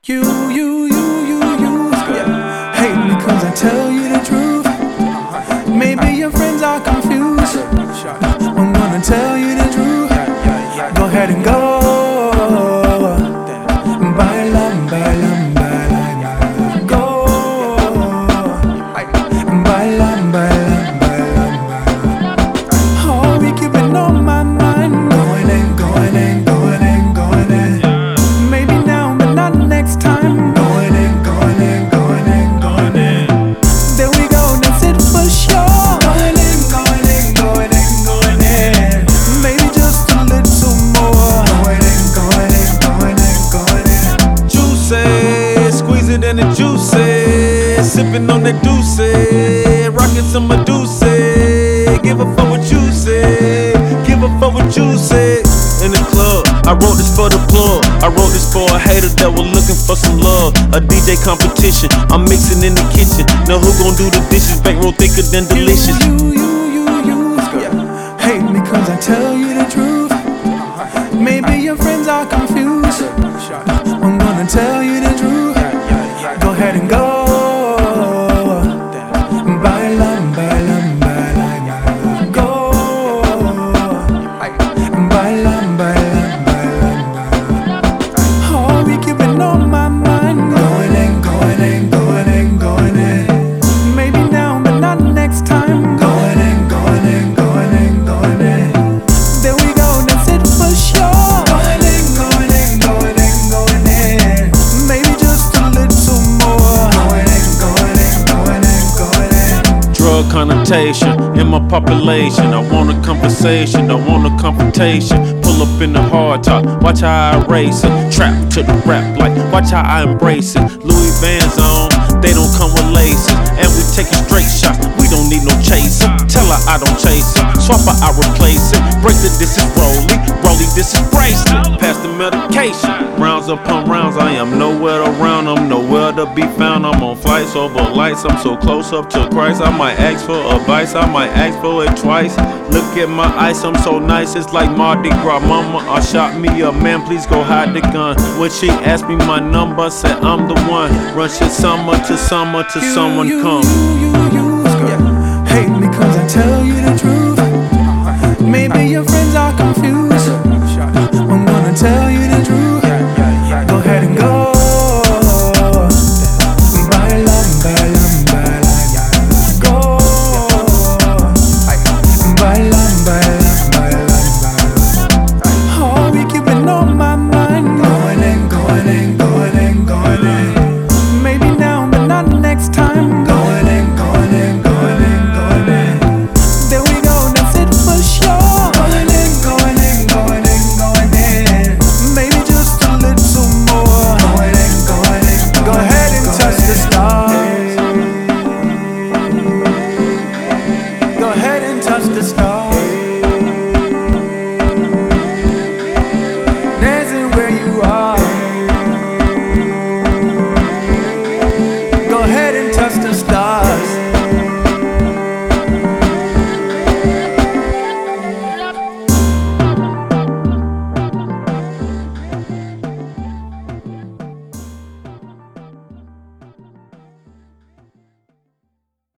Yeah. Hate me cause I tell you the truth. Maybe your friends are confused. I'm gonna tell you the truth. Go ahead and go. Baila, baila, baila, go. Baila, baila, baila, baila. Oh, we keep it on my mind. Going in, going in, going in, going in. Maybe now, but not next time. Going in, going in, going in, going in. There we go, that's it for sure. Going in, going in, going in, going in. Maybe just a little more. Going in, going in, going in, going in. Juicy, squeeze it and the juicy. Sipping on that deuce, rockin' some Medusa. Give a fuck what you say, give a fuck what you say. In the club, I wrote this for the plug. I wrote this for a hater that was looking for some love. A DJ competition, I'm mixing in the kitchen. Now who gon' do the dishes? Bankroll thicker than delicious. Yeah. Hate me cause I tell you the truth. Maybe your friends are confused. I'm gonna tell you the truth. Go ahead and go. Baila, baila, baila, go. Baila, baila, baila, baila. Oh, we keep it on my mind. Going in, going in, going in, going in. Maybe now, but not next time. Going in, going in, going in, going in. There we go, that's it for sure. Going in, going in, going in, going in. Maybe just a little more. Going in, going in, going in, going in. Drug connotation in my population. I want a conversation, I want a confrontation. Pull up in the hard top, watch how I race it. Trap to the rap, like watch how I embrace it. Louis Vans on, they don't come with laces. And we taking straight shots, we don't need no chaser. Tell her I don't chase it, swap her, I replace it. Break the this is Rolly, Rolly this is bracelet. Pass the medication, rounds upon rounds. I am nowhere around, I'm nowhere to be found. I'm on flights over lights, I'm so close up to Christ. I might ask for advice, I might ask for it twice. Look at my ice, I'm so nice, it's like Mardi Gras. Mama, shot me up, man, please go hide the gun. When she asked me my number, said I'm the one. Run shit summer to summer till someone come. Yeah. Hate me cause I tell you the truth. Maybe your friends are confused. I'm gonna tell you the truth.